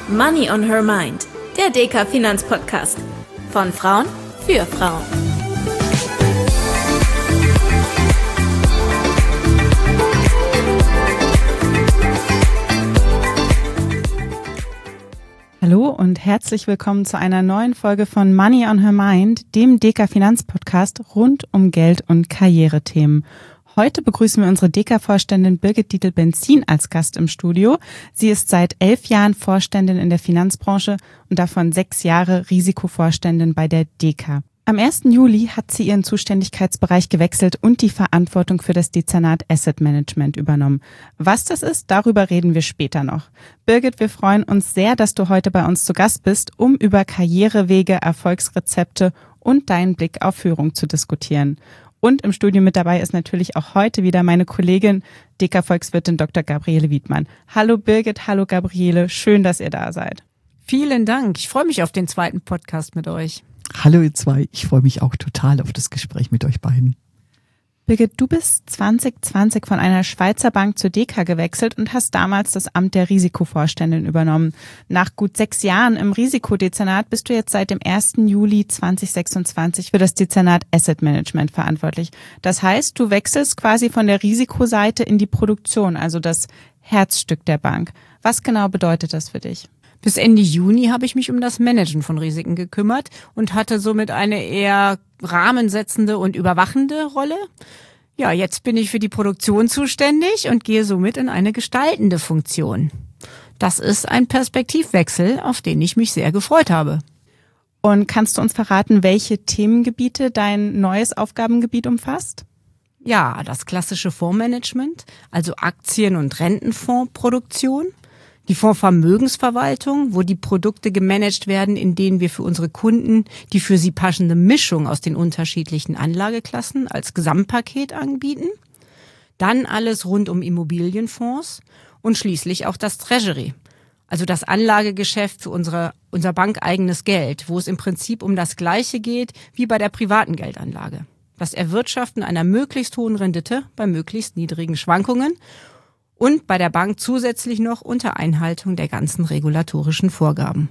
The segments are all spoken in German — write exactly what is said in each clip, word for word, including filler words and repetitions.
Money on Her Mind, der D K Finanzpodcast. Von Frauen für Frauen. Hallo und herzlich willkommen zu einer neuen Folge von Money on Her Mind, dem D K Finanzpodcast rund um Geld- und Karrierethemen. Heute begrüßen wir unsere D K-Vorständin Birgit Dietl-Benzin als Gast im Studio. Sie ist seit elf Jahren Vorständin in der Finanzbranche und davon sechs Jahre Risikovorständin bei der D K. Am ersten Juli hat sie ihren Zuständigkeitsbereich gewechselt und die Verantwortung für das Dezernat Asset Management übernommen. Was das ist, darüber reden wir später noch. Birgit, wir freuen uns sehr, dass du heute bei uns zu Gast bist, um über Karrierewege, Erfolgsrezepte und deinen Blick auf Führung zu diskutieren. Und im Studio mit dabei ist natürlich auch heute wieder meine Kollegin, D K-Volkswirtin Doktor Gabriele Wiedmann. Hallo Birgit, hallo Gabriele, schön, dass ihr da seid. Vielen Dank, ich freue mich auf den zweiten Podcast mit euch. Hallo ihr zwei, ich freue mich auch total auf das Gespräch mit euch beiden. Birgit, du bist zwanzig zwanzig von einer Schweizer Bank zur D K gewechselt und hast damals das Amt der Risikovorständin übernommen. Nach gut sechs Jahren im Risikodezernat bist du jetzt seit dem ersten Juli zweitausendsechsundzwanzig für das Dezernat Asset Management verantwortlich. Das heißt, du wechselst quasi von der Risikoseite in die Produktion, also das Herzstück der Bank. Was genau bedeutet das für dich? Bis Ende Juni habe ich mich um das Managen von Risiken gekümmert und hatte somit eine eher rahmensetzende und überwachende Rolle. Ja, jetzt bin ich für die Produktion zuständig und gehe somit in eine gestaltende Funktion. Das ist ein Perspektivwechsel, auf den ich mich sehr gefreut habe. Und kannst du uns verraten, welche Themengebiete dein neues Aufgabengebiet umfasst? Ja, das klassische Fondsmanagement, also Aktien- und Rentenfondsproduktion. Die Fondsvermögensverwaltung, wo die Produkte gemanagt werden, in denen wir für unsere Kunden die für sie passende Mischung aus den unterschiedlichen Anlageklassen als Gesamtpaket anbieten. Dann alles rund um Immobilienfonds und schließlich auch das Treasury, also das Anlagegeschäft für unsere, unser bankeigenes Geld, wo es im Prinzip um das Gleiche geht wie bei der privaten Geldanlage. Das Erwirtschaften einer möglichst hohen Rendite bei möglichst niedrigen Schwankungen und bei der Bank zusätzlich noch unter Einhaltung der ganzen regulatorischen Vorgaben.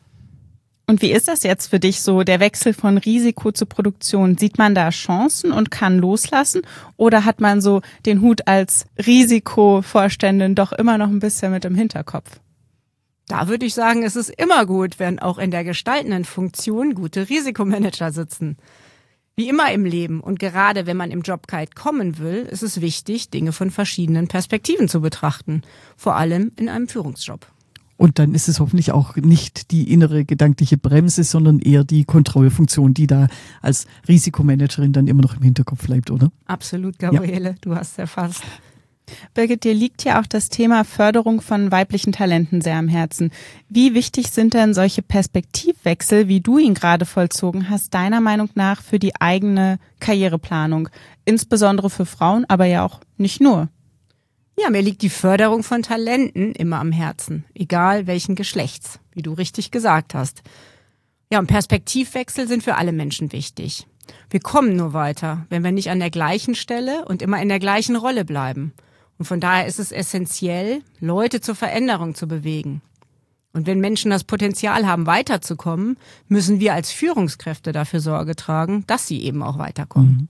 Und wie ist das jetzt für dich so, der Wechsel von Risiko zur Produktion? Sieht man da Chancen und kann loslassen? Oder hat man so den Hut als Risikovorständin doch immer noch ein bisschen mit im Hinterkopf? Da würde ich sagen, es ist immer gut, wenn auch in der gestaltenden Funktion gute Risikomanager sitzen. Wie immer im Leben und gerade wenn man im Job weit kommen will, ist es wichtig, Dinge von verschiedenen Perspektiven zu betrachten, vor allem in einem Führungsjob. Und dann ist es hoffentlich auch nicht die innere gedankliche Bremse, sondern eher die Kontrollfunktion, die da als Risikomanagerin dann immer noch im Hinterkopf bleibt, oder? Absolut, Gabriele, ja. Du hast es erfasst. Birgit, dir liegt ja auch das Thema Förderung von weiblichen Talenten sehr am Herzen. Wie wichtig sind denn solche Perspektivwechsel, wie du ihn gerade vollzogen hast, deiner Meinung nach für die eigene Karriereplanung? Insbesondere für Frauen, aber ja auch nicht nur. Ja, mir liegt die Förderung von Talenten immer am Herzen, egal welchen Geschlechts, wie du richtig gesagt hast. Ja, und Perspektivwechsel sind für alle Menschen wichtig. Wir kommen nur weiter, wenn wir nicht an der gleichen Stelle und immer in der gleichen Rolle bleiben. Und von daher ist es essentiell, Leute zur Veränderung zu bewegen. Und wenn Menschen das Potenzial haben, weiterzukommen, müssen wir als Führungskräfte dafür Sorge tragen, dass sie eben auch weiterkommen.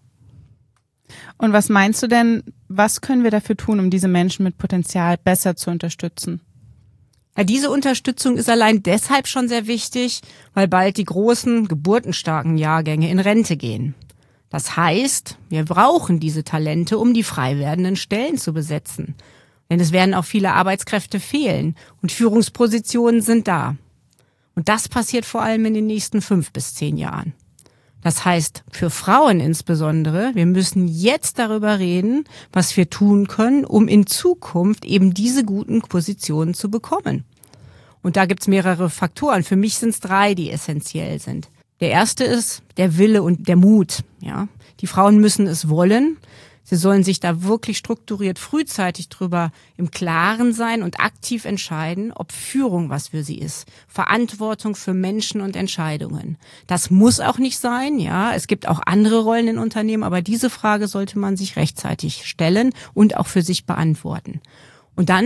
Und was meinst du denn, was können wir dafür tun, um diese Menschen mit Potenzial besser zu unterstützen? Ja, diese Unterstützung ist allein deshalb schon sehr wichtig, weil bald die großen, geburtenstarken Jahrgänge in Rente gehen. Das heißt, wir brauchen diese Talente, um die frei werdenden Stellen zu besetzen. Denn es werden auch viele Arbeitskräfte fehlen und Führungspositionen sind da. Und das passiert vor allem in den nächsten fünf bis zehn Jahren. Das heißt, für Frauen insbesondere, wir müssen jetzt darüber reden, was wir tun können, um in Zukunft eben diese guten Positionen zu bekommen. Und da gibt's mehrere Faktoren. Für mich sind es drei, die essentiell sind. Der erste ist der Wille und der Mut. Ja, die Frauen müssen es wollen. Sie sollen sich da wirklich strukturiert frühzeitig drüber im Klaren sein und aktiv entscheiden, ob Führung was für sie ist. Verantwortung für Menschen und Entscheidungen. Das muss auch nicht sein, ja. Es gibt auch andere Rollen in Unternehmen, aber diese Frage sollte man sich rechtzeitig stellen und auch für sich beantworten. Und dann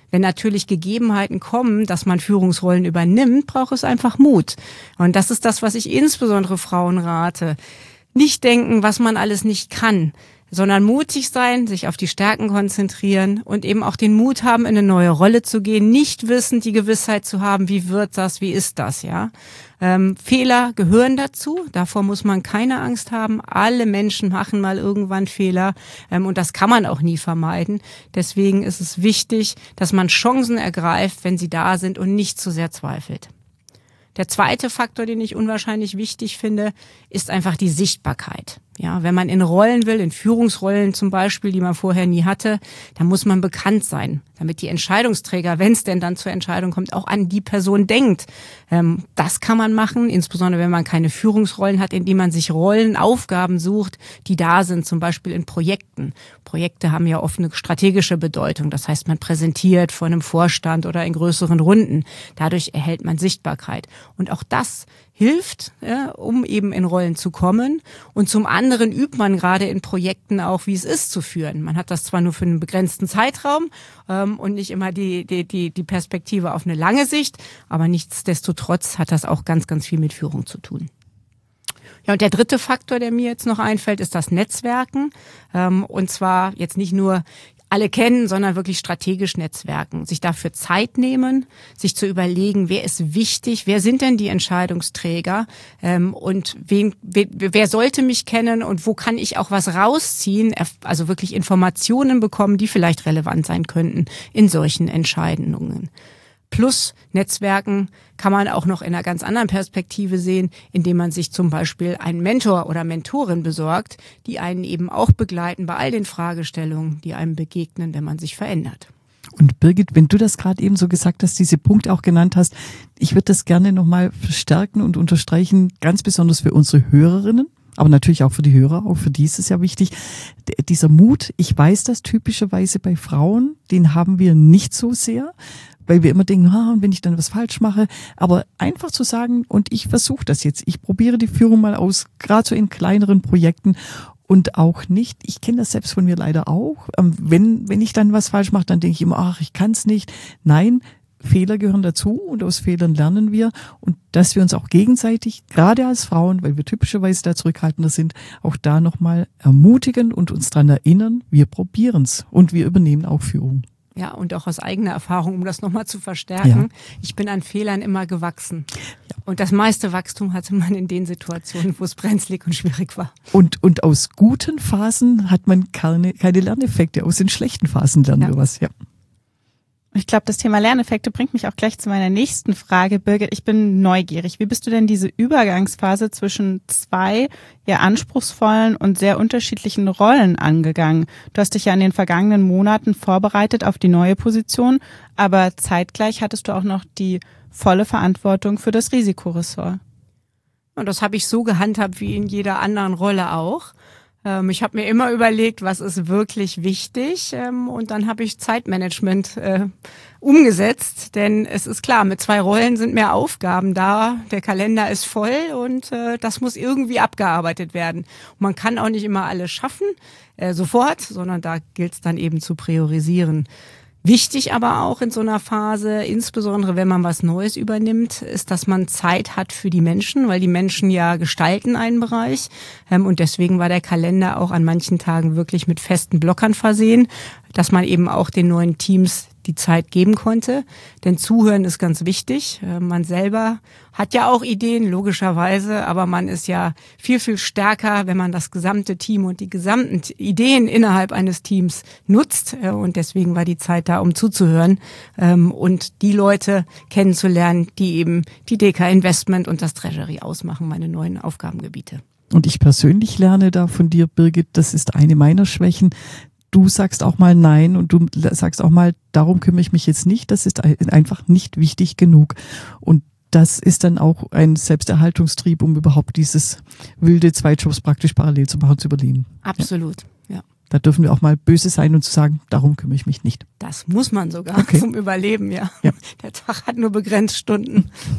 Wenn natürlich Gegebenheiten kommen, dass man Führungsrollen übernimmt, braucht es einfach Mut. Und das ist das, was ich insbesondere Frauen rate. Nicht denken, was man alles nicht kann, sondern mutig sein, sich auf die Stärken konzentrieren und eben auch den Mut haben, in eine neue Rolle zu gehen, nicht wissend die Gewissheit zu haben, wie wird das, wie ist das, ja. Ähm, Fehler gehören dazu, davor muss man keine Angst haben. Alle Menschen machen mal irgendwann Fehler ähm, und das kann man auch nie vermeiden. Deswegen ist es wichtig, dass man Chancen ergreift, wenn sie da sind und nicht zu sehr zweifelt. Der zweite Faktor, den ich unwahrscheinlich wichtig finde, ist einfach die Sichtbarkeit. Ja, wenn man in Rollen will, in Führungsrollen zum Beispiel, die man vorher nie hatte, dann muss man bekannt sein, damit die Entscheidungsträger, wenn es denn dann zur Entscheidung kommt, auch an die Person denkt. Ähm, das kann man machen, insbesondere wenn man keine Führungsrollen hat, indem man sich Rollen, Aufgaben sucht, die da sind, zum Beispiel in Projekten. Projekte haben ja oft eine strategische Bedeutung. Das heißt, man präsentiert vor einem Vorstand oder in größeren Runden. Dadurch erhält man Sichtbarkeit. Und auch das hilft, ja, um eben in Rollen zu kommen. Und zum anderen übt man gerade in Projekten auch, wie es ist zu führen. Man hat das zwar nur für einen begrenzten Zeitraum ähm, und nicht immer die, die, die, die Perspektive auf eine lange Sicht, aber nichtsdestotrotz hat das auch ganz, ganz viel mit Führung zu tun. Ja, und der dritte Faktor, der mir jetzt noch einfällt, ist das Netzwerken. Ähm, und zwar jetzt nicht nur alle kennen, sondern wirklich strategisch netzwerken, sich dafür Zeit nehmen, sich zu überlegen, wer ist wichtig, wer sind denn die Entscheidungsträger ähm, und wen, wer, wer sollte mich kennen und wo kann ich auch was rausziehen, also wirklich Informationen bekommen, die vielleicht relevant sein könnten in solchen Entscheidungen. Plus Netzwerken kann man auch noch in einer ganz anderen Perspektive sehen, indem man sich zum Beispiel einen Mentor oder Mentorin besorgt, die einen eben auch begleiten bei all den Fragestellungen, die einem begegnen, wenn man sich verändert. Und Birgit, wenn du das gerade eben so gesagt hast, diese Punkte auch genannt hast, ich würde das gerne nochmal verstärken und unterstreichen, ganz besonders für unsere Hörerinnen. Aber natürlich auch für die Hörer, auch für die ist es ja wichtig. D- dieser Mut, ich weiß das typischerweise bei Frauen, den haben wir nicht so sehr, weil wir immer denken, ah, und wenn ich dann was falsch mache, aber einfach zu sagen, und ich versuche das jetzt, ich probiere die Führung mal aus, gerade so in kleineren Projekten und auch nicht, ich kenne das selbst von mir leider auch, wenn wenn ich dann was falsch mache, dann denke ich immer, ach, ich kann es nicht. Nein, Fehler gehören dazu und aus Fehlern lernen wir und dass wir uns auch gegenseitig, gerade als Frauen, weil wir typischerweise da zurückhaltender sind, auch da nochmal ermutigen und uns dran erinnern, wir probieren es und wir übernehmen auch Führung. Ja, und auch aus eigener Erfahrung, um das nochmal zu verstärken. Ja. Ich bin an Fehlern immer gewachsen. Ja. Und das meiste Wachstum hatte man in den Situationen, wo es brenzlig und schwierig war. Und, und aus guten Phasen hat man keine, keine Lerneffekte. Aus den schlechten Phasen lernen ja. wir was, ja. Ich glaube, das Thema Lerneffekte bringt mich auch gleich zu meiner nächsten Frage. Birgit, ich bin neugierig. Wie bist du denn diese Übergangsphase zwischen zwei eher anspruchsvollen und sehr unterschiedlichen Rollen angegangen? Du hast dich ja in den vergangenen Monaten vorbereitet auf die neue Position, aber zeitgleich hattest du auch noch die volle Verantwortung für das Risikoressort. Und das habe ich so gehandhabt wie in jeder anderen Rolle auch. Ich habe mir immer überlegt, was ist wirklich wichtig, und dann habe ich Zeitmanagement äh, umgesetzt, denn es ist klar, mit zwei Rollen sind mehr Aufgaben da, der Kalender ist voll und äh, das muss irgendwie abgearbeitet werden. Und man kann auch nicht immer alles schaffen, äh, sofort, sondern da gilt es dann eben zu priorisieren. Wichtig aber auch in so einer Phase, insbesondere wenn man was Neues übernimmt, ist, dass man Zeit hat für die Menschen, weil die Menschen ja gestalten einen Bereich. Und deswegen war der Kalender auch an manchen Tagen wirklich mit festen Blockern versehen, dass man eben auch den neuen Teams die Zeit geben konnte. Denn Zuhören ist ganz wichtig. Man selber hat ja auch Ideen, logischerweise, aber man ist ja viel, viel stärker, wenn man das gesamte Team und die gesamten Ideen innerhalb eines Teams nutzt. Und deswegen war die Zeit da, um zuzuhören und die Leute kennenzulernen, die eben die D K Investment und das Treasury ausmachen, meine neuen Aufgabengebiete. Und ich persönlich lerne da von dir, Birgit, das ist eine meiner Schwächen. Du sagst auch mal nein und du sagst auch mal, darum kümmere ich mich jetzt nicht, das ist einfach nicht wichtig genug. Und das ist dann auch ein Selbsterhaltungstrieb, um überhaupt dieses wilde zwei Jobs praktisch parallel zu machen, zu überleben. Absolut, ja. ja. Da dürfen wir auch mal böse sein und zu sagen, darum kümmere ich mich nicht. Das muss man sogar okay. zum Überleben, ja. ja. Der Tag hat nur begrenzt Stunden.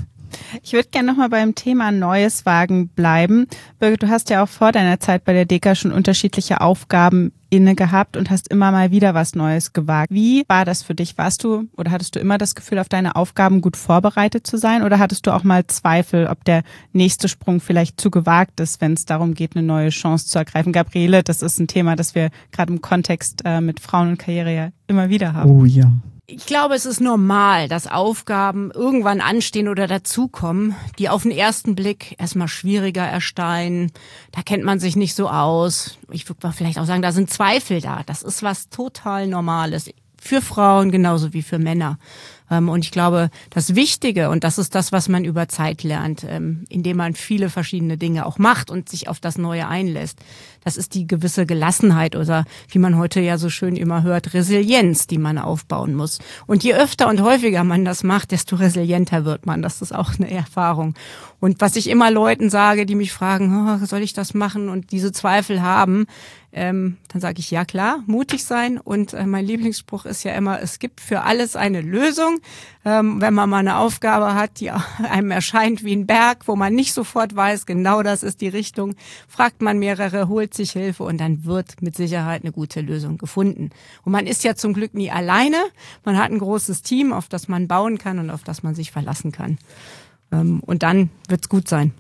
Ich würde gerne nochmal beim Thema Neues wagen bleiben. Birgit, du hast ja auch vor deiner Zeit bei der D E K A schon unterschiedliche Aufgaben inne gehabt und hast immer mal wieder was Neues gewagt. Wie war das für dich? Warst du oder hattest du immer das Gefühl, auf deine Aufgaben gut vorbereitet zu sein? Oder hattest du auch mal Zweifel, ob der nächste Sprung vielleicht zu gewagt ist, wenn es darum geht, eine neue Chance zu ergreifen? Gabriele, das ist ein Thema, das wir gerade im Kontext äh, mit Frauen und Karriere ja immer wieder haben. Oh ja. Ich glaube, es ist normal, dass Aufgaben irgendwann anstehen oder dazukommen, die auf den ersten Blick erstmal schwieriger erscheinen. Da kennt man sich nicht so aus. Ich würde mal vielleicht auch sagen, da sind Zweifel da. Das ist was total Normales. Für Frauen genauso wie für Männer. Und ich glaube, das Wichtige, und das ist das, was man über Zeit lernt, indem man viele verschiedene Dinge auch macht und sich auf das Neue einlässt, das ist die gewisse Gelassenheit oder, wie man heute ja so schön immer hört, Resilienz, die man aufbauen muss. Und je öfter und häufiger man das macht, desto resilienter wird man. Das ist auch eine Erfahrung. Und was ich immer Leuten sage, die mich fragen, oh, soll ich das machen und diese Zweifel haben, ähm, dann sage ich, ja klar, mutig sein. Und äh, mein Lieblingsspruch ist ja immer, es gibt für alles eine Lösung. Ähm, wenn man mal eine Aufgabe hat, die einem erscheint wie ein Berg, wo man nicht sofort weiß, genau das ist die Richtung, fragt man mehrere, holt sich Hilfe und dann wird mit Sicherheit eine gute Lösung gefunden. Und man ist ja zum Glück nie alleine. Man hat ein großes Team, auf das man bauen kann und auf das man sich verlassen kann. Ähm, und dann wird's gut sein.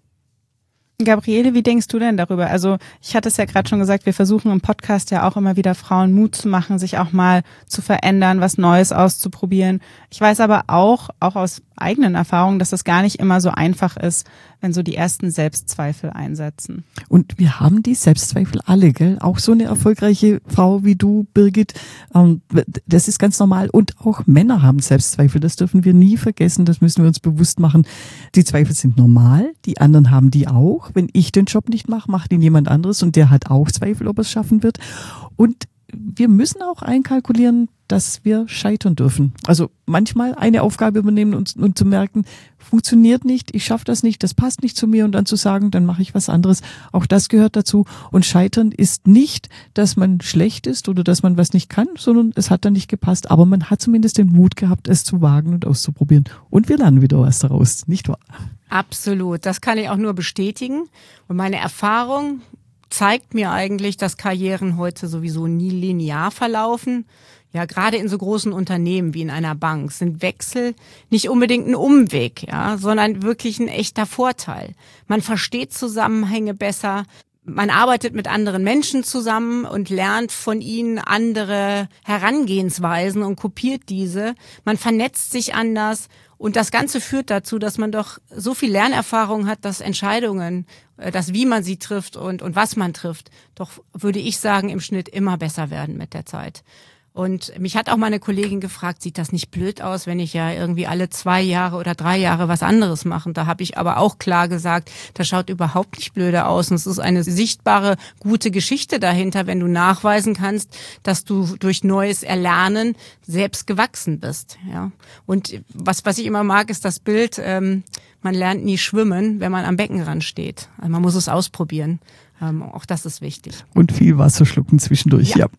Gabriele, wie denkst du denn darüber? Also ich hatte es ja gerade schon gesagt, wir versuchen im Podcast ja auch immer wieder Frauen Mut zu machen, sich auch mal zu verändern, was Neues auszuprobieren. Ich weiß aber auch, auch aus eigenen Erfahrungen, dass das gar nicht immer so einfach ist, wenn so die ersten Selbstzweifel einsetzen. Und wir haben die Selbstzweifel alle, gell? Auch so eine erfolgreiche Frau wie du, Birgit, ähm, das ist ganz normal. Und auch Männer haben Selbstzweifel, das dürfen wir nie vergessen, das müssen wir uns bewusst machen. Die Zweifel sind normal, die anderen haben die auch. Wenn ich den Job nicht mache, macht ihn jemand anderes und der hat auch Zweifel, ob er es schaffen wird. Und wir müssen auch einkalkulieren, dass wir scheitern dürfen. Also manchmal eine Aufgabe übernehmen und, und zu merken, funktioniert nicht, ich schaffe das nicht, das passt nicht zu mir und dann zu sagen, dann mache ich was anderes. Auch das gehört dazu. Und Scheitern ist nicht, dass man schlecht ist oder dass man was nicht kann, sondern es hat dann nicht gepasst. Aber man hat zumindest den Mut gehabt, es zu wagen und auszuprobieren. Und wir lernen wieder was daraus, nicht wahr? Absolut, das kann ich auch nur bestätigen. Und meine Erfahrung zeigt mir eigentlich, dass Karrieren heute sowieso nie linear verlaufen. Ja, gerade in so großen Unternehmen wie in einer Bank sind Wechsel nicht unbedingt ein Umweg, ja, sondern wirklich ein echter Vorteil. Man versteht Zusammenhänge besser. Man arbeitet mit anderen Menschen zusammen und lernt von ihnen andere Herangehensweisen und kopiert diese. Man vernetzt sich anders und das Ganze führt dazu, dass man doch so viel Lernerfahrung hat, dass Entscheidungen, das wie man sie trifft und, und was man trifft, doch würde ich sagen, im Schnitt immer besser werden mit der Zeit. Und mich hat auch meine Kollegin gefragt, sieht das nicht blöd aus, wenn ich ja irgendwie alle zwei Jahre oder drei Jahre was anderes mache? Da habe ich aber auch klar gesagt, das schaut überhaupt nicht blöde aus. Und es ist eine sichtbare, gute Geschichte dahinter, wenn du nachweisen kannst, dass du durch neues Erlernen selbst gewachsen bist. Ja. Und was, was ich immer mag, ist das Bild, ähm, man lernt nie schwimmen, wenn man am Beckenrand steht. Also man muss es ausprobieren. Ähm, auch das ist wichtig. Und viel Wasser schlucken zwischendurch, ja. ja.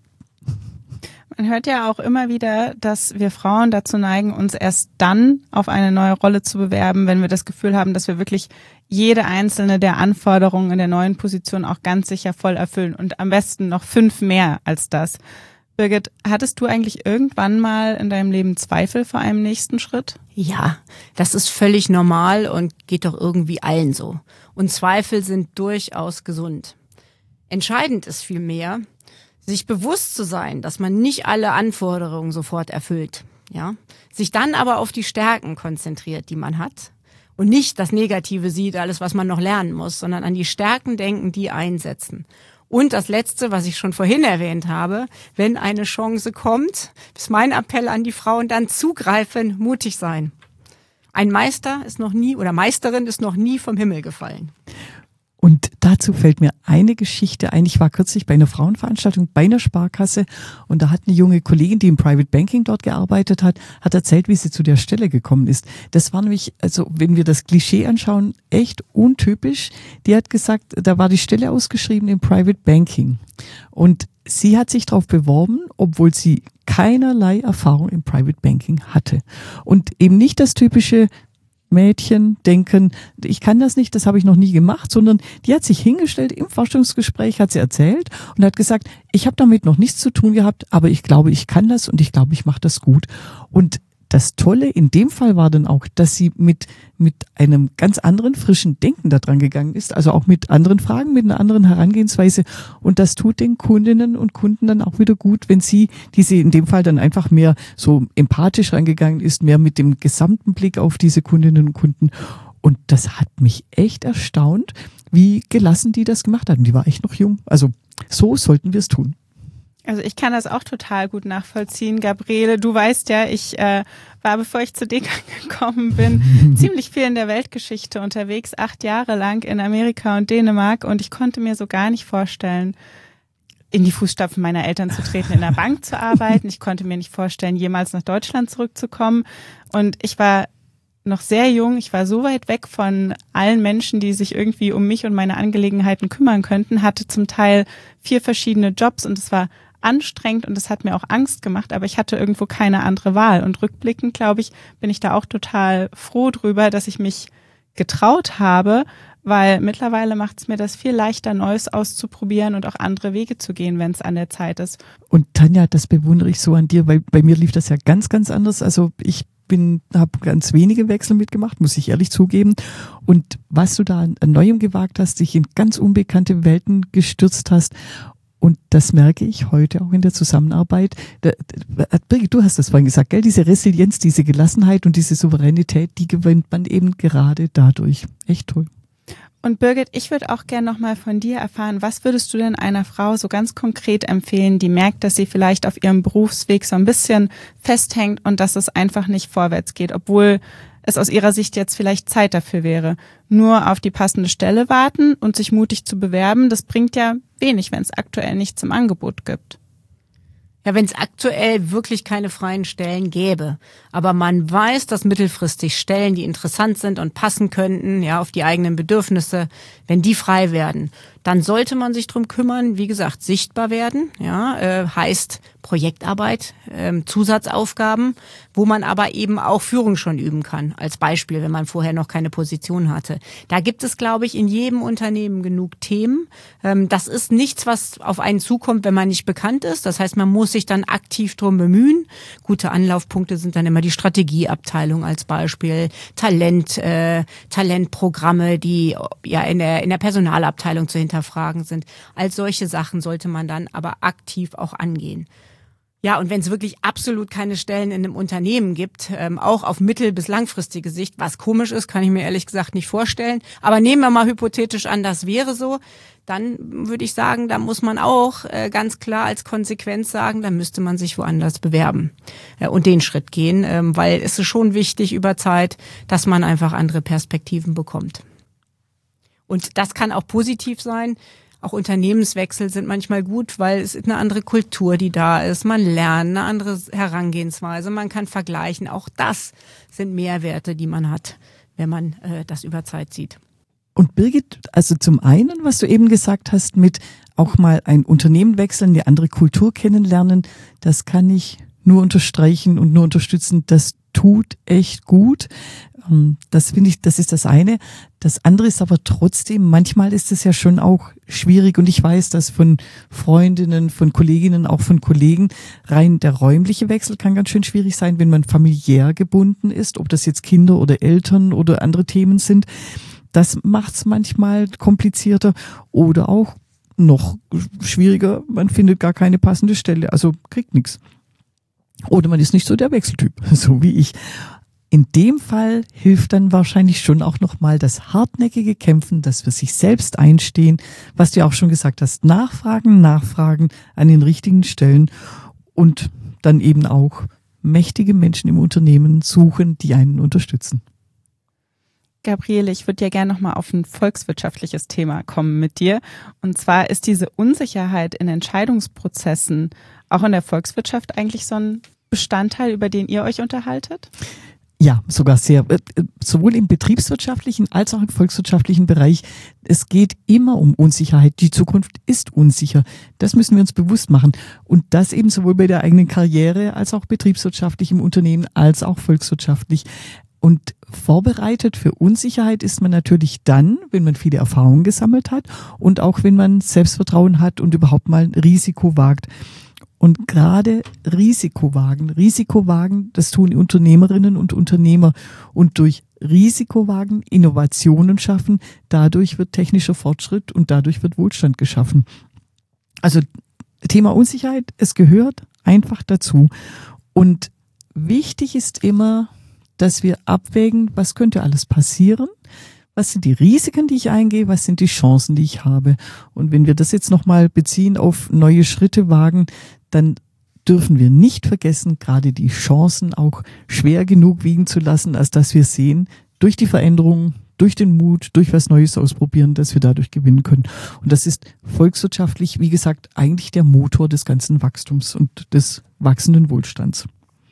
Man hört ja auch immer wieder, dass wir Frauen dazu neigen, uns erst dann auf eine neue Rolle zu bewerben, wenn wir das Gefühl haben, dass wir wirklich jede einzelne der Anforderungen in der neuen Position auch ganz sicher voll erfüllen und am besten noch fünf mehr als das. Birgit, hattest du eigentlich irgendwann mal in deinem Leben Zweifel vor einem nächsten Schritt? Ja, das ist völlig normal und geht doch irgendwie allen so. Und Zweifel sind durchaus gesund. Entscheidend ist vielmehr, sich bewusst zu sein, dass man nicht alle Anforderungen sofort erfüllt, ja, sich dann aber auf die Stärken konzentriert, die man hat und nicht das Negative sieht, alles, was man noch lernen muss, sondern an die Stärken denken, die einsetzen. Und das Letzte, was ich schon vorhin erwähnt habe, wenn eine Chance kommt, ist mein Appell an die Frauen, dann zugreifen, mutig sein. Ein Meister ist noch nie oder Meisterin ist noch nie vom Himmel gefallen. Und dazu fällt mir eine Geschichte ein. Ich war kürzlich bei einer Frauenveranstaltung bei einer Sparkasse und da hat eine junge Kollegin, die im Private Banking dort gearbeitet hat, hat erzählt, wie sie zu der Stelle gekommen ist. Das war nämlich, also wenn wir das Klischee anschauen, echt untypisch. Die hat gesagt, da war die Stelle ausgeschrieben im Private Banking und sie hat sich darauf beworben, obwohl sie keinerlei Erfahrung im Private Banking hatte. Und eben nicht das typische Mädchen denken, ich kann das nicht, das habe ich noch nie gemacht, sondern die hat sich hingestellt im Vorstellungsgespräch, hat sie erzählt und hat gesagt, ich habe damit noch nichts zu tun gehabt, aber ich glaube, ich kann das und ich glaube, ich mache das gut. Und das Tolle in dem Fall war dann auch, dass sie mit mit einem ganz anderen, frischen Denken da dran gegangen ist, also auch mit anderen Fragen, mit einer anderen Herangehensweise. Und das tut den Kundinnen und Kunden dann auch wieder gut, wenn sie, die sie in dem Fall dann einfach mehr so empathisch rangegangen ist, mehr mit dem gesamten Blick auf diese Kundinnen und Kunden. Und das hat mich echt erstaunt, wie gelassen die das gemacht hatten. Die war echt noch jung. Also so sollten wir es tun. Also ich kann das auch total gut nachvollziehen. Gabriele, du weißt ja, ich äh, war, bevor ich zu Deka gekommen bin, ziemlich viel in der Weltgeschichte unterwegs, acht Jahre lang in Amerika und Dänemark, und ich konnte mir so gar nicht vorstellen, in die Fußstapfen meiner Eltern zu treten, in der Bank zu arbeiten. Ich konnte mir nicht vorstellen, jemals nach Deutschland zurückzukommen, und ich war noch sehr jung. Ich war so weit weg von allen Menschen, die sich irgendwie um mich und meine Angelegenheiten kümmern könnten, hatte zum Teil vier verschiedene Jobs, und es war anstrengend und es hat mir auch Angst gemacht, aber ich hatte irgendwo keine andere Wahl. Und rückblickend, glaube ich, bin ich da auch total froh drüber, dass ich mich getraut habe, weil mittlerweile macht es mir das viel leichter, Neues auszuprobieren und auch andere Wege zu gehen, wenn es an der Zeit ist. Und Tanja, das bewundere ich so an dir, weil bei mir lief das ja ganz, ganz anders. Also ich bin, habe ganz wenige Wechsel mitgemacht, muss ich ehrlich zugeben. Und was du da an Neuem gewagt hast, dich in ganz unbekannte Welten gestürzt hast. Und das merke ich heute auch in der Zusammenarbeit. Da, da, Birgit, du hast das vorhin gesagt, gell? Diese Resilienz, diese Gelassenheit und diese Souveränität, die gewinnt man eben gerade dadurch. Echt toll. Und Birgit, ich würde auch gerne nochmal von dir erfahren, was würdest du denn einer Frau so ganz konkret empfehlen, die merkt, dass sie vielleicht auf ihrem Berufsweg so ein bisschen festhängt und dass es einfach nicht vorwärts geht, obwohl es aus ihrer Sicht jetzt vielleicht Zeit dafür wäre. Nur auf die passende Stelle warten und sich mutig zu bewerben, das bringt ja wenig, wenn es aktuell nichts im Angebot gibt. Ja, wenn es aktuell wirklich keine freien Stellen gäbe, aber man weiß, dass mittelfristig Stellen, die interessant sind und passen könnten, ja, auf die eigenen Bedürfnisse, wenn die frei werden, dann sollte man sich drum kümmern, wie gesagt, sichtbar werden, ja, äh, heißt Projektarbeit, äh, Zusatzaufgaben, wo man aber eben auch Führung schon üben kann, als Beispiel, wenn man vorher noch keine Position hatte. Da gibt es, glaube ich, in jedem Unternehmen genug Themen. Ähm, das ist nichts, was auf einen zukommt, wenn man nicht bekannt ist. Das heißt, man muss sich dann aktiv drum bemühen. Gute Anlaufpunkte sind dann immer die Strategieabteilung als Beispiel, Talent, äh, Talentprogramme, die ja in der in der Personalabteilung zu hinterfragen sind. Als solche Sachen sollte man dann aber aktiv auch angehen. Ja, und wenn es wirklich absolut keine Stellen in einem Unternehmen gibt, ähm, auch auf mittel- bis langfristige Sicht, was komisch ist, kann ich mir ehrlich gesagt nicht vorstellen. Aber nehmen wir mal hypothetisch an, das wäre so, dann würde ich sagen, da muss man auch äh, ganz klar als Konsequenz sagen, da müsste man sich woanders bewerben äh, und den Schritt gehen, ähm, weil es ist schon wichtig über Zeit, dass man einfach andere Perspektiven bekommt. Und das kann auch positiv sein. Auch Unternehmenswechsel sind manchmal gut, weil es ist eine andere Kultur, die da ist. Man lernt eine andere Herangehensweise, man kann vergleichen. Auch das sind Mehrwerte, die man hat, wenn man äh, das über Zeit sieht. Und Birgit, also zum einen, was du eben gesagt hast, mit auch mal ein Unternehmen wechseln, eine andere Kultur kennenlernen, das kann ich nur unterstreichen und nur unterstützen. Das tut echt gut. Das finde ich, das ist das eine. Das andere ist aber trotzdem, manchmal ist es ja schon auch schwierig, und ich weiß, dass von Freundinnen, von Kolleginnen, auch von Kollegen, rein der räumliche Wechsel kann ganz schön schwierig sein, wenn man familiär gebunden ist, ob das jetzt Kinder oder Eltern oder andere Themen sind. Das macht es manchmal komplizierter oder auch noch schwieriger, man findet gar keine passende Stelle, also kriegt nichts. Oder man ist nicht so der Wechseltyp, so wie ich. In dem Fall hilft dann wahrscheinlich schon auch nochmal das hartnäckige Kämpfen, das für sich selbst einstehen, was du ja auch schon gesagt hast, nachfragen, nachfragen an den richtigen Stellen und dann eben auch mächtige Menschen im Unternehmen suchen, die einen unterstützen. Gabriele, ich würde ja gerne nochmal auf ein volkswirtschaftliches Thema kommen mit dir. Und zwar ist diese Unsicherheit in Entscheidungsprozessen auch in der Volkswirtschaft eigentlich so ein Bestandteil, über den ihr euch unterhaltet? Ja, sogar sehr. Sowohl im betriebswirtschaftlichen als auch im volkswirtschaftlichen Bereich. Es geht immer um Unsicherheit. Die Zukunft ist unsicher. Das müssen wir uns bewusst machen. Und das eben sowohl bei der eigenen Karriere als auch betriebswirtschaftlich im Unternehmen als auch volkswirtschaftlich. Und vorbereitet für Unsicherheit ist man natürlich dann, wenn man viele Erfahrungen gesammelt hat und auch wenn man Selbstvertrauen hat und überhaupt mal ein Risiko wagt. Und gerade Risiko wagen, Risiko wagen, das tun Unternehmerinnen und Unternehmer. Und durch Risiko wagen, Innovationen schaffen, dadurch wird technischer Fortschritt und dadurch wird Wohlstand geschaffen. Also Thema Unsicherheit, es gehört einfach dazu. Und wichtig ist immer, dass wir abwägen, was könnte alles passieren, was sind die Risiken, die ich eingehe, was sind die Chancen, die ich habe. Und wenn wir das jetzt nochmal beziehen auf neue Schritte wagen, dann dürfen wir nicht vergessen, gerade die Chancen auch schwer genug wiegen zu lassen, als dass wir sehen, durch die Veränderung, durch den Mut, durch was Neues ausprobieren, dass wir dadurch gewinnen können. Und das ist volkswirtschaftlich, wie gesagt, eigentlich der Motor des ganzen Wachstums und des wachsenden Wohlstands.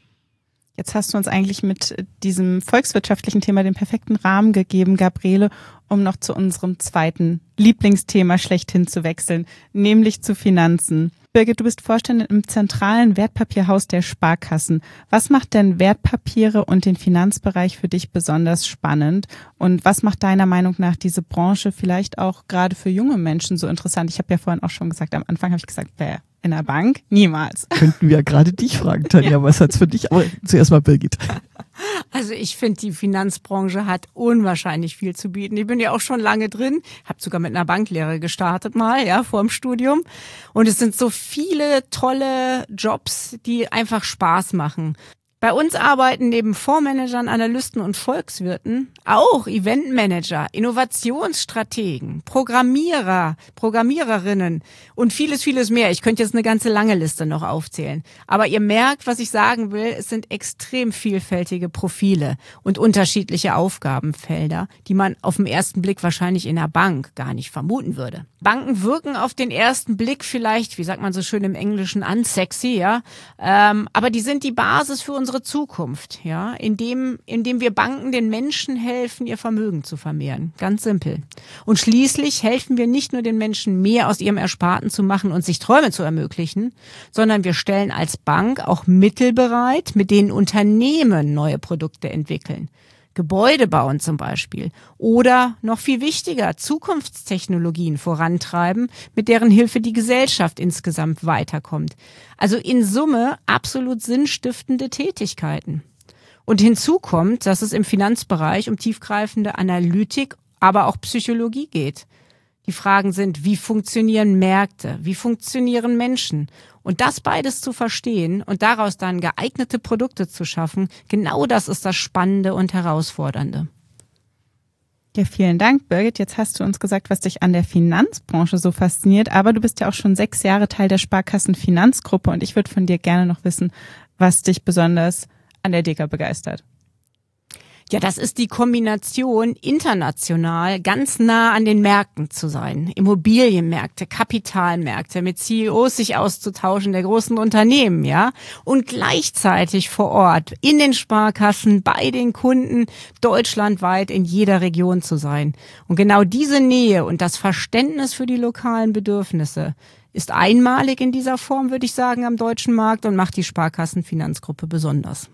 Jetzt hast du uns eigentlich mit diesem volkswirtschaftlichen Thema den perfekten Rahmen gegeben, Gabriele, um noch zu unserem zweiten Lieblingsthema schlechthin zu wechseln, nämlich zu Finanzen. Birgit, du bist Vorständin im zentralen Wertpapierhaus der Sparkassen. Was macht denn Wertpapiere und den Finanzbereich für dich besonders spannend? Und was macht deiner Meinung nach diese Branche vielleicht auch gerade für junge Menschen so interessant? Ich habe ja vorhin auch schon gesagt, am Anfang habe ich gesagt, wer in der Bank? Niemals. Könnten wir ja gerade dich fragen, Tanja, ja. Was hat's für dich? Aber zuerst mal Birgit. Also ich finde, die Finanzbranche hat unwahrscheinlich viel zu bieten. Ich bin ja auch schon lange drin, habe sogar mit einer Banklehre gestartet mal, ja, vor dem Studium. Und es sind so viele tolle Jobs, die einfach Spaß machen. Bei uns arbeiten neben Fondsmanagern, Analysten und Volkswirten auch Eventmanager, Innovationsstrategen, Programmierer, Programmiererinnen und vieles, vieles mehr. Ich könnte jetzt eine ganze lange Liste noch aufzählen. Aber ihr merkt, was ich sagen will, es sind extrem vielfältige Profile und unterschiedliche Aufgabenfelder, die man auf den ersten Blick wahrscheinlich in der Bank gar nicht vermuten würde. Banken wirken auf den ersten Blick vielleicht, wie sagt man so schön im Englischen, unsexy, ja, ähm, aber die sind die Basis für unsere Zukunft, ja, indem, indem wir Banken den Menschen helfen, ihr Vermögen zu vermehren. Ganz simpel. Und schließlich helfen wir nicht nur den Menschen, mehr aus ihrem Ersparten zu machen und sich Träume zu ermöglichen, sondern wir stellen als Bank auch Mittel bereit, mit denen Unternehmen neue Produkte entwickeln. Gebäude bauen zum Beispiel oder noch viel wichtiger, Zukunftstechnologien vorantreiben, mit deren Hilfe die Gesellschaft insgesamt weiterkommt. Also in Summe absolut sinnstiftende Tätigkeiten. Und hinzu kommt, dass es im Finanzbereich um tiefgreifende Analytik, aber auch Psychologie geht. Die Fragen sind, wie funktionieren Märkte, wie funktionieren Menschen? Und das beides zu verstehen und daraus dann geeignete Produkte zu schaffen, genau das ist das Spannende und Herausfordernde. Ja, vielen Dank, Birgit. Jetzt hast du uns gesagt, was dich an der Finanzbranche so fasziniert, aber du bist ja auch schon sechs Jahre Teil der Sparkassen-Finanzgruppe und ich würde von dir gerne noch wissen, was dich besonders an der D K begeistert. Ja, das ist die Kombination, international ganz nah an den Märkten zu sein. Immobilienmärkte, Kapitalmärkte, mit C E Os sich auszutauschen der großen Unternehmen, ja. Und gleichzeitig vor Ort, in den Sparkassen, bei den Kunden, deutschlandweit in jeder Region zu sein. Und genau diese Nähe und das Verständnis für die lokalen Bedürfnisse ist einmalig in dieser Form, würde ich sagen, am deutschen Markt und macht die Sparkassenfinanzgruppe besonders.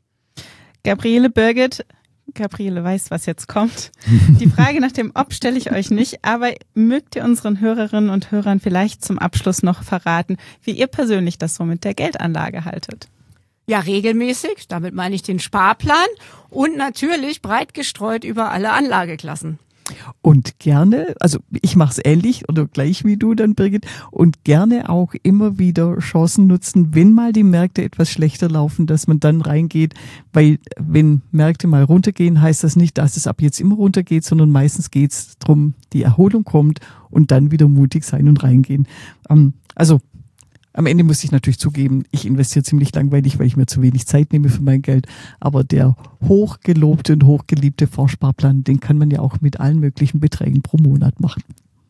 Gabriele, Birgit, Gabriele weiß, was jetzt kommt. Die Frage nach dem Ob stelle ich euch nicht, aber mögt ihr unseren Hörerinnen und Hörern vielleicht zum Abschluss noch verraten, wie ihr persönlich das so mit der Geldanlage haltet? Ja, regelmäßig, damit meine ich den Sparplan und natürlich breit gestreut über alle Anlageklassen. Und gerne, also ich mache es ähnlich oder gleich wie du dann, Birgit, und gerne auch immer wieder Chancen nutzen, wenn mal die Märkte etwas schlechter laufen, dass man dann reingeht, weil wenn Märkte mal runtergehen, heißt das nicht, dass es ab jetzt immer runtergeht, sondern meistens geht es darum, die Erholung kommt und dann wieder mutig sein und reingehen. Ähm, also am Ende muss ich natürlich zugeben, ich investiere ziemlich langweilig, weil ich mir zu wenig Zeit nehme für mein Geld. Aber der hochgelobte und hochgeliebte Vorsparplan, den kann man ja auch mit allen möglichen Beträgen pro Monat machen.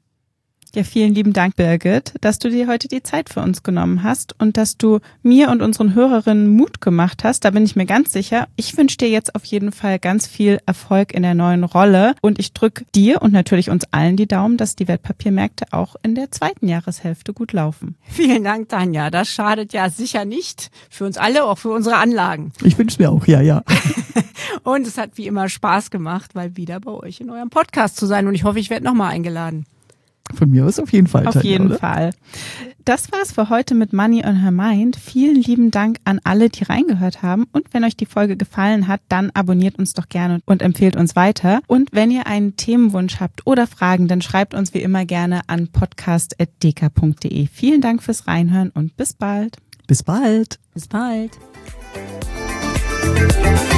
Ja, vielen lieben Dank, Birgit, dass du dir heute die Zeit für uns genommen hast und dass du mir und unseren Hörerinnen Mut gemacht hast. Da bin ich mir ganz sicher. Ich wünsche dir jetzt auf jeden Fall ganz viel Erfolg in der neuen Rolle und ich drücke dir und natürlich uns allen die Daumen, dass die Wertpapiermärkte auch in der zweiten Jahreshälfte gut laufen. Vielen Dank, Tanja. Das schadet ja sicher nicht für uns alle, auch für unsere Anlagen. Ich wünsche mir auch, ja, ja. Und es hat wie immer Spaß gemacht, mal wieder bei euch in eurem Podcast zu sein. Und ich hoffe, ich werde nochmal eingeladen. Von mir aus auf jeden Fall. Auf Tanja, jeden oder? Fall. Das war's für heute mit Money on Her Mind. Vielen lieben Dank an alle, die reingehört haben. Und wenn euch die Folge gefallen hat, dann abonniert uns doch gerne und empfehlt uns weiter. Und wenn ihr einen Themenwunsch habt oder Fragen, dann schreibt uns wie immer gerne an podcast at deka punkt de. Vielen Dank fürs Reinhören und bis bald. Bis bald. Bis bald.